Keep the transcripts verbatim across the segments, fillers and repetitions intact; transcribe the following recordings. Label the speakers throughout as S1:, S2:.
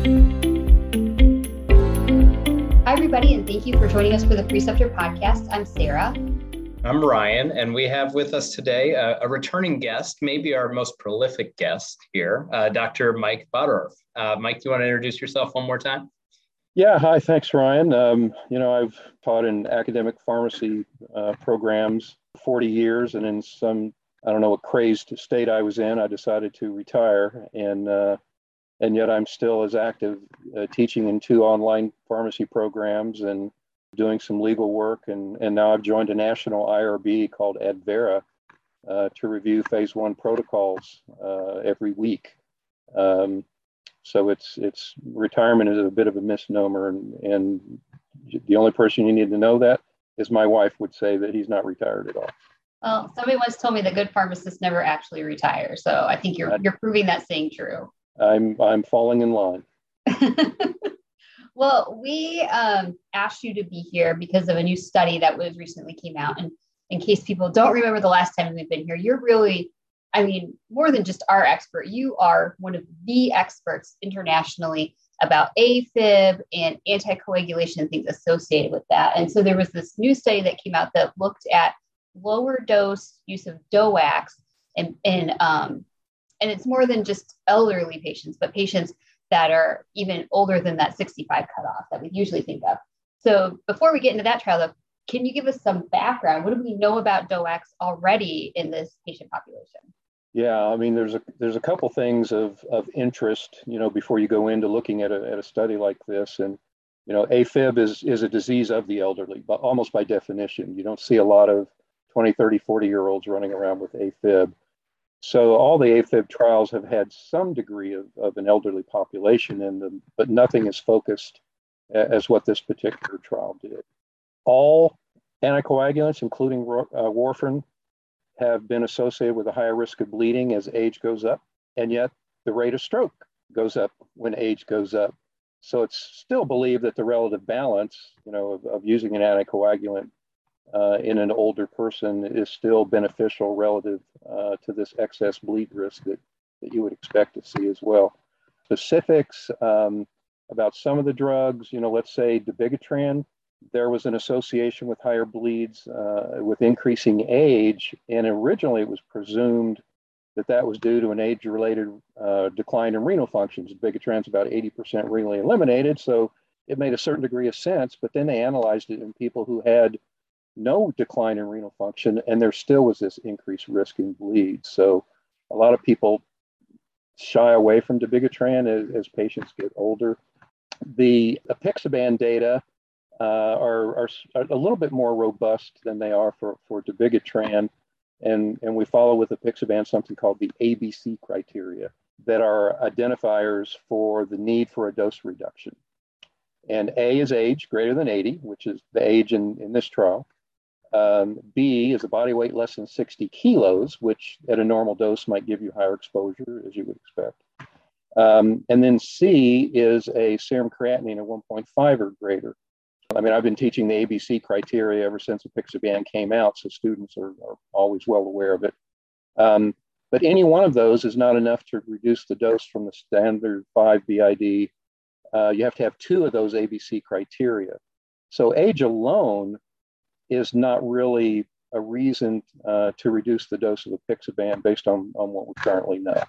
S1: Hi, everybody, and thank you for joining us for the Preceptor Podcast. I'm Sarah.
S2: I'm Ryan, and we have with us today a, a returning guest, maybe our most prolific guest here, uh, Doctor Mike Bottorff. Uh, Mike, do you want to introduce yourself one more time?
S3: Yeah, hi, thanks, Ryan. Um, you know, I've taught in academic pharmacy uh, programs for forty years, and in some, I don't know what crazed state I was in, I decided to retire, and uh, and yet I'm still as active uh, teaching in two online pharmacy programs and doing some legal work, and, and now I've joined a national I R B called Advera uh, to review phase one protocols uh, every week. Um, so it's it's retirement is a bit of a misnomer, and, and the only person you need to know that is my wife would say that he's not retired at all.
S1: Well, somebody once told me that good pharmacists never actually retire, so I think you're you're proving that saying true.
S3: I'm I'm falling in line.
S1: Well, we um, asked you to be here because of a new study that was recently came out. And in case people don't remember the last time we've been here, you're really, I mean, more than just our expert. You are one of the experts internationally about AFib and anticoagulation and things associated with that. And so there was this new study that came out that looked at lower dose use of DOACs, and and um, and it's more than just elderly patients, but patients that are even older than that sixty-five cutoff that we usually think of. So before we get into that trial, though, can you give us some background? What do we know about DOACs already in this patient population?
S3: Yeah, I mean, there's a there's a couple things of of interest, you know, before you go into looking at a at a study like this. And you know, AFib is is a disease of the elderly, but almost by definition. You don't see a lot of twenty, thirty, forty year olds running around with AFib. So all the AFib trials have had some degree of, of an elderly population in them, but nothing is focused as what this particular trial did. All anticoagulants, including uh, warfarin, have been associated with a higher risk of bleeding as age goes up, and yet the rate of stroke goes up when age goes up. So it's still believed that the relative balance, you know, of, of using an anticoagulant Uh, in an older person is still beneficial relative uh, to this excess bleed risk that, that you would expect to see as well. Specifics um, about some of the drugs, you know, let's say dabigatran, there was an association with higher bleeds uh, with increasing age, and originally it was presumed that that was due to an age-related uh, decline in renal functions. Dabigatran's about eighty percent renally eliminated, so it made a certain degree of sense, but then they analyzed it in people who had no decline in renal function, and there still was this increased risk in bleed. So a lot of people shy away from dabigatran as, as patients get older. The apixaban data uh, are, are, are a little bit more robust than they are for, for dabigatran, and, and we follow with apixaban something called the A B C criteria that are identifiers for the need for a dose reduction. And A is age greater than eighty, which is the age in, in this trial. Um, B is a body weight less than sixty kilos, which at a normal dose might give you higher exposure, as you would expect. Um, and then C is a serum creatinine of one point five or greater. I mean, I've been teaching the A B C criteria ever since apixaban came out, so students are, are always well aware of it. Um, but any one of those is not enough to reduce the dose from the standard five B I D. Uh, you have to have two of those A B C criteria. So age alone is not really a reason uh, to reduce the dose of apixaban based on, on what we currently know.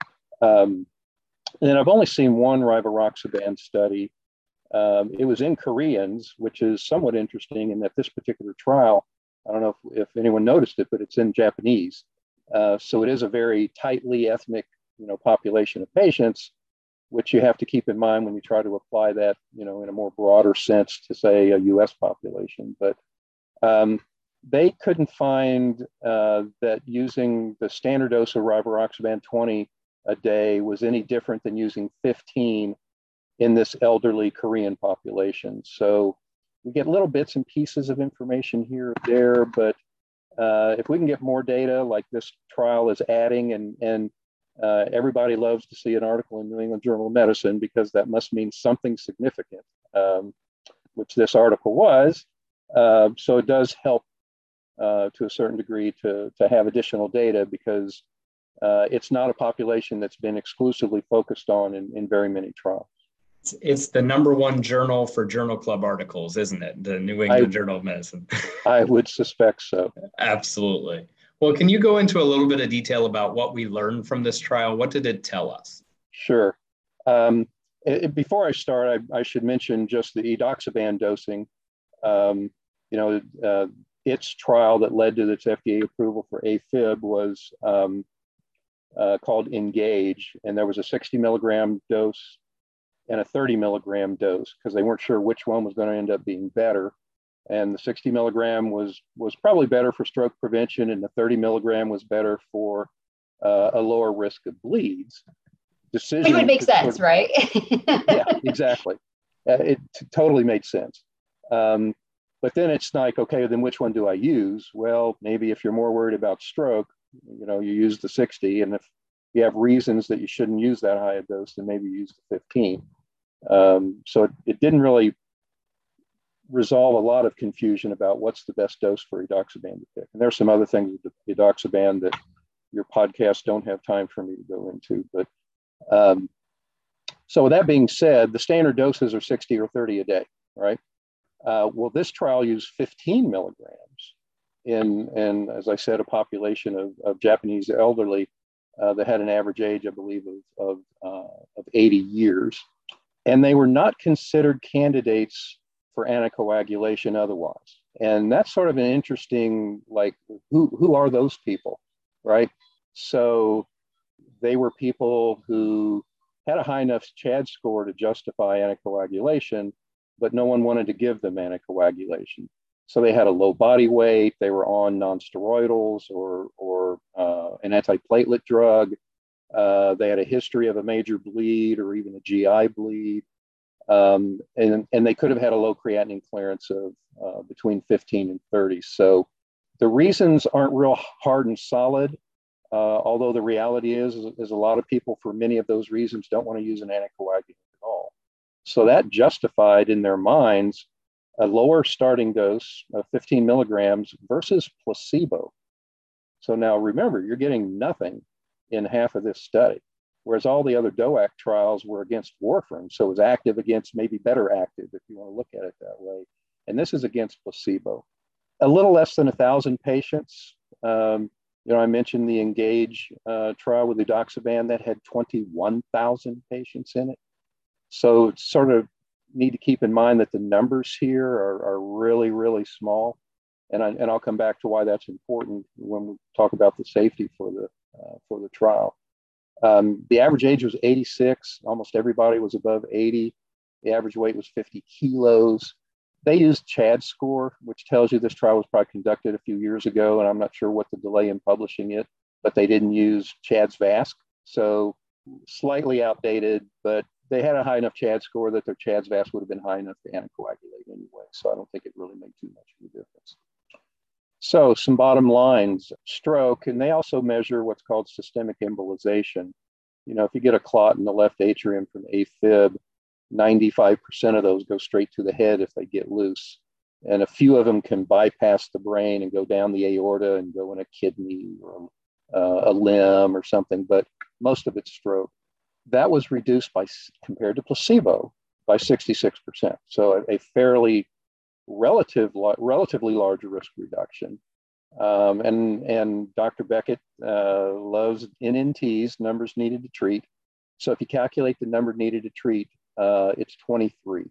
S3: Um, and I've only seen one rivaroxaban study. Um, it was in Koreans, which is somewhat interesting in that this particular trial, I don't know if, if anyone noticed it, but it's in Japanese. Uh, so it is a very tightly ethnic, you know, population of patients, which you have to keep in mind when you try to apply that, you know, in a more broader sense to, say, a U S population. But um, they couldn't find uh, that using the standard dose of rivaroxaban twenty a day was any different than using fifteen in this elderly Korean population. So we get little bits and pieces of information here or there, but uh, if we can get more data like this trial is adding, and, and uh, everybody loves to see an article in New England Journal of Medicine because that must mean something significant, um, which this article was. Uh, so it does help uh, to a certain degree to, to have additional data because uh, it's not a population that's been exclusively focused on in, in very many trials.
S2: It's, it's the number one journal for Journal Club articles, isn't it? The New England I, Journal of Medicine.
S3: I would suspect so.
S2: Absolutely. Well, can you go into a little bit of detail about what we learned from this trial? What did it tell us?
S3: Sure. Um, it, before I start, I, I should mention just the edoxaban dosing. Um, you know, uh, its trial that led to its F D A approval for AFib was um, uh, called ENGAGE, and there was a sixty milligram dose and a thirty milligram dose because they weren't sure which one was going to end up being better. And the sixty milligram was was probably better for stroke prevention, and the thirty milligram was better for uh, a lower risk of bleeds. Decision
S1: Which would make sense, sort of, right?
S3: Yeah, exactly. Uh, it t- totally made sense. Um, but then it's like, okay, then which one do I use? Well, maybe if you're more worried about stroke, you know, you use the sixty, and if you have reasons that you shouldn't use that high a dose, then maybe use the fifteen. Um, so it, it didn't really resolve a lot of confusion about what's the best dose for edoxaban to pick. And there's some other things with the edoxaban that your podcast don't have time for me to go into. But um, so with that being said, the standard doses are sixty or thirty a day, right? Uh, well, this trial used fifteen milligrams in, and as I said, a population of, of Japanese elderly uh, that had an average age, I believe, of, of, uh, of eighty years. And they were not considered candidates for anticoagulation otherwise. And that's sort of an interesting, like, who, who are those people, right? So they were people who had a high enough CHAD score to justify anticoagulation, but no one wanted to give them anticoagulation. So they had a low body weight, they were on nonsteroidals or, or uh, an antiplatelet drug. Uh, they had a history of a major bleed or even a G I bleed. Um, and, and they could have had a low creatinine clearance of uh, between fifteen and thirty. So the reasons aren't real hard and solid, uh, although the reality is, is, is a lot of people for many of those reasons don't want to use an anticoagulant at all. So that justified in their minds a lower starting dose of fifteen milligrams versus placebo. So now remember, you're getting nothing in half of this study, whereas all the other D O A C trials were against warfarin. So it was active against maybe better active, if you want to look at it that way. And this is against placebo. A little less than a thousand patients. Um, you know, I mentioned the ENGAGE uh, trial with edoxaban that had twenty-one thousand patients in it. So it's sort of need to keep in mind that the numbers here are, are really, really small. And, I, and I'll come back to why that's important when we talk about the safety for the, uh, for the trial. Um, the average age was eighty-six. Almost everybody was above eighty. The average weight was fifty kilos. They used CHAD score, which tells you this trial was probably conducted a few years ago, and I'm not sure what the delay in publishing it, but they didn't use CHADS VASC. So slightly outdated, but they had a high enough CHAD score that their CHADS VASC would have been high enough to anticoagulate anyway. So I don't think it really made too much of a difference. So some bottom lines, stroke, and they also measure what's called systemic embolization. You know, if you get a clot in the left atrium from AFib, ninety-five percent of those go straight to the head if they get loose. And a few of them can bypass the brain and go down the aorta and go in a kidney or uh, a limb or something, but most of it's stroke. That was reduced by, compared to placebo, by sixty-six percent. So a, a fairly relative, relatively large risk reduction. Um, and, and Doctor Beckett uh, loves N N Ts, numbers needed to treat. So if you calculate the number needed to treat, uh, it's twenty-three.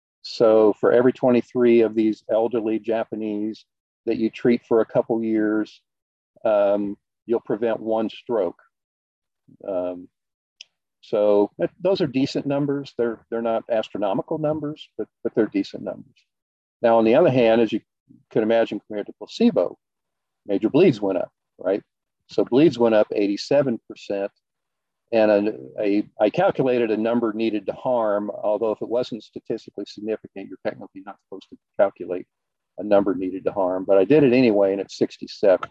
S3: So for every twenty-three of these elderly Japanese that you treat for a couple years, um, you'll prevent one stroke. Um, so those are decent numbers. They're, they're not astronomical numbers, but, but they're decent numbers. Now, on the other hand, as you can imagine, compared to placebo, major bleeds went up, right? So bleeds went up eighty-seven percent. And a, a, I calculated a number needed to harm, although if it wasn't statistically significant, you're technically not supposed to calculate a number needed to harm. But I did it anyway, and it's sixty-seven.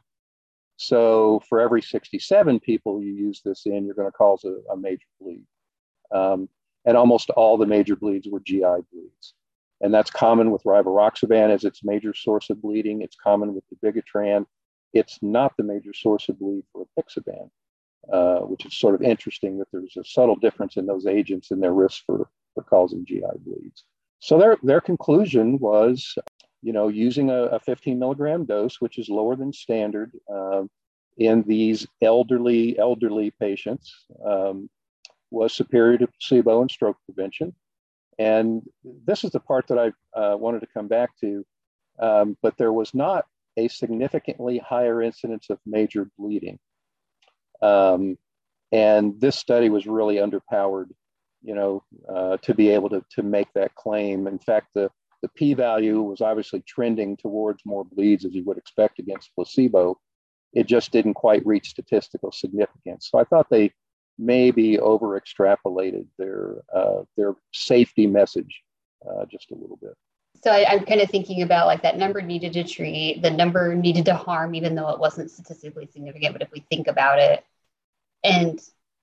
S3: So for every sixty-seven people you use this in, you're going to cause a, a major bleed. Um, and almost all the major bleeds were G I bleeds. And that's common with rivaroxaban as its major source of bleeding. It's common with dabigatran. It's not the major source of bleed for apixaban, uh, which is sort of interesting that there's a subtle difference in those agents and their risk for, for causing G I bleeds. So their, their conclusion was, you know, using a, a fifteen milligram dose, which is lower than standard uh, in these elderly, elderly patients, um, was superior to placebo in stroke prevention. And this is the part that I uh, wanted to come back to, um, but there was not a significantly higher incidence of major bleeding. Um, and this study was really underpowered, you know, uh, to be able to, to make that claim. In fact, the, the p-value was obviously trending towards more bleeds as you would expect against placebo. It just didn't quite reach statistical significance. So I thought they maybe over extrapolated their uh, their safety message uh, just a little bit.
S1: So I, I'm kind of thinking about like that number needed to treat, the number needed to harm, even though it wasn't statistically significant. But if we think about it, and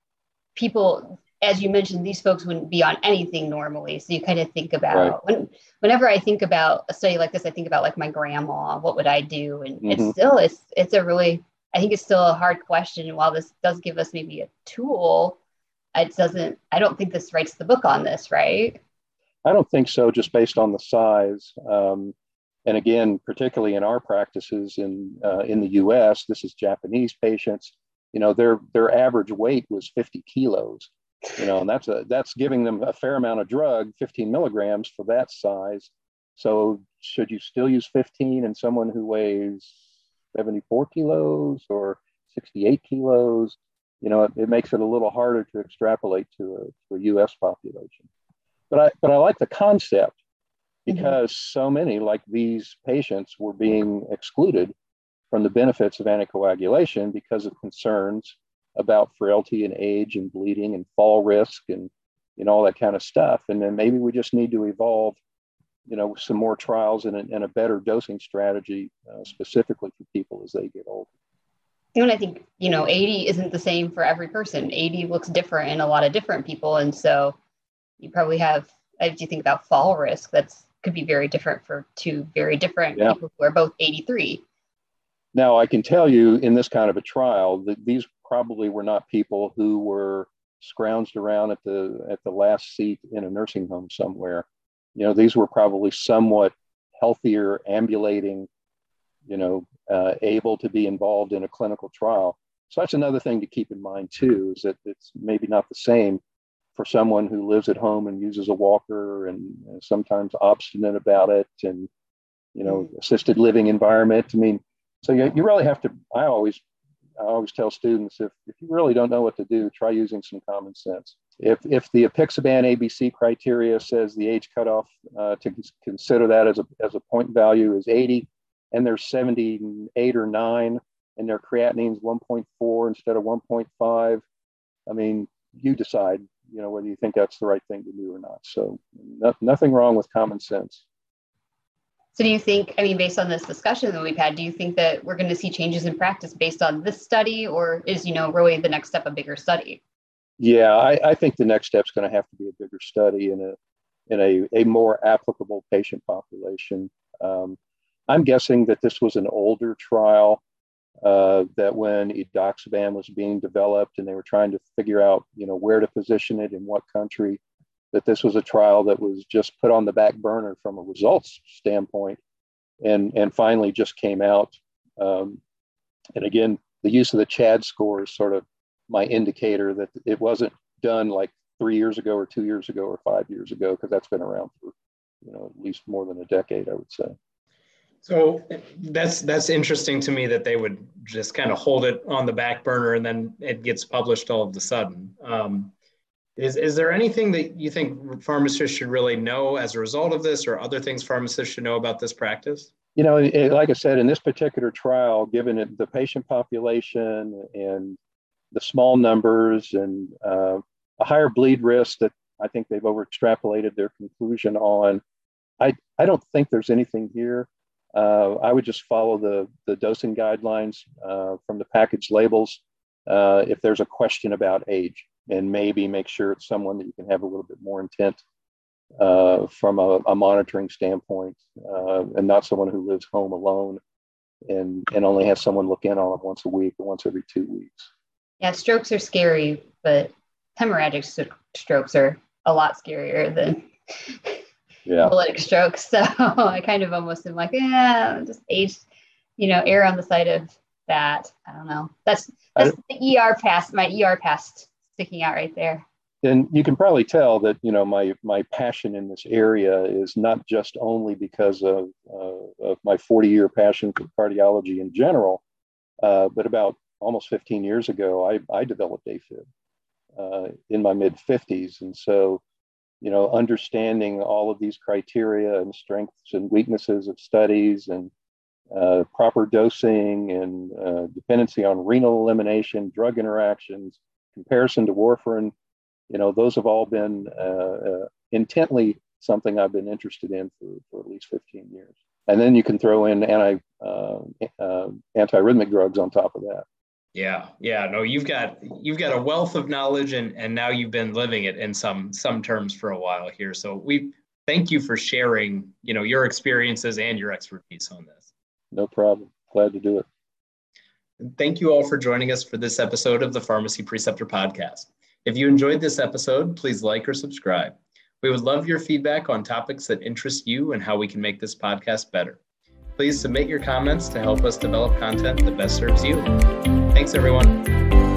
S1: people, as you mentioned, these folks wouldn't be on anything normally. So you kind of think about right. when, whenever I think about a study like this, I think about like my grandma, what would I do? And mm-hmm. it's still, it's, it's a really, I think it's still a hard question. And while this does give us maybe a tool, it doesn't, I don't think this writes the book on this, right?
S3: I don't think so, just based on the size. Um, and again, particularly in our practices in uh, in the U S, this is Japanese patients, you know, their their average weight was fifty kilos, you know, and that's a, that's giving them a fair amount of drug, fifteen milligrams for that size. So should you still use fifteen in someone who weighs seventy-four kilos or sixty-eight kilos? You know, it, it makes it a little harder to extrapolate to a, to a U S population. But I, but I like the concept because mm-hmm. so many like these patients were being excluded from the benefits of anticoagulation because of concerns about frailty and age and bleeding and fall risk and, you know, all that kind of stuff. And then maybe we just need to evolve, you know, some more trials and a, and a better dosing strategy uh, specifically for people as they get older.
S1: And I think, you know, eighty isn't the same for every person. eighty looks different in a lot of different people. And so you probably have, as you think about fall risk, that's could be very different for two very different yeah. people who are both eighty-three.
S3: Now, I can tell you in this kind of a trial that these probably were not people who were scrounged around at the at the last seat in a nursing home somewhere. You know, these were probably somewhat healthier, ambulating, you know, uh, able to be involved in a clinical trial. So that's another thing to keep in mind too, is that it's maybe not the same for someone who lives at home and uses a walker and uh, sometimes obstinate about it and, you know, mm-hmm. assisted living environment. I mean, so you, you really have to, I always, I always tell students, if, if you really don't know what to do, try using some common sense. If, if the apixaban A B C criteria says the age cutoff uh, to consider that as a, as a point value is eighty, and there's seventy-eight or nine, and their creatinine is one point four instead of one point five, I mean, you decide, you know, whether you think that's the right thing to do or not. So no, nothing wrong with common sense.
S1: So do you think, I mean, based on this discussion that we've had, do you think that we're going to see changes in practice based on this study, or is, you know, really the next step a bigger study?
S3: Yeah, I, I think the next step is going to have to be a bigger study in a in a, a more applicable patient population. Um, I'm guessing that this was an older trial, uh, that when edoxaban was being developed and they were trying to figure out, you know, where to position it in what country, that this was a trial that was just put on the back burner from a results standpoint and, and finally just came out. Um, and again, the use of the CHAD score is sort of my indicator that it wasn't done like three years ago or two years ago or five years ago, because that's been around for, you know, at least more than a decade, I would say.
S2: So that's that's interesting to me that they would just kind of hold it on the back burner and then it gets published all of a sudden. Um, is, is there anything that you think pharmacists should really know as a result of this, or other things pharmacists should know about this practice?
S3: You know, it, like I said, in this particular trial, given it, the patient population and the small numbers and uh, a higher bleed risk that I think they've over extrapolated their conclusion on, I, I don't think there's anything here. Uh, I would just follow the, the dosing guidelines uh, from the package labels uh, if there's a question about age, and maybe make sure it's someone that you can have a little bit more intent uh, from a, a monitoring standpoint, uh, and not someone who lives home alone and, and only has someone look in on them once a week or once every two weeks.
S1: Yeah, strokes are scary, but hemorrhagic st- strokes are a lot scarier than
S3: yeah.
S1: paralytic stroke. So I kind of almost am like, yeah, just age, you know, err on the side of that. I don't know. That's that's the E R past, my E R past sticking out right there.
S3: And you can probably tell that, you know, my my passion in this area is not just only because of, uh, of my forty year passion for cardiology in general, uh, but about almost fifteen years ago, I, I developed AFib uh, in my mid fifties. And so, you know, understanding all of these criteria and strengths and weaknesses of studies and uh, proper dosing and uh, dependency on renal elimination, drug interactions, comparison to warfarin, you know, those have all been uh, uh, intently something I've been interested in for, for at least fifteen years. And then you can throw in anti uh, uh, antiarrhythmic drugs on top of that.
S2: Yeah, yeah, no, you've got you've got a wealth of knowledge, and and now you've been living it in some some terms for a while here. So we thank you for sharing, you know, your experiences and your expertise on this.
S3: No problem. Glad to do it.
S2: And thank you all for joining us for this episode of the Pharmacy Preceptor Podcast. If you enjoyed this episode, please like or subscribe. We would love your feedback on topics that interest you and how we can make this podcast better. Please submit your comments to help us develop content that best serves you. Thanks, everyone.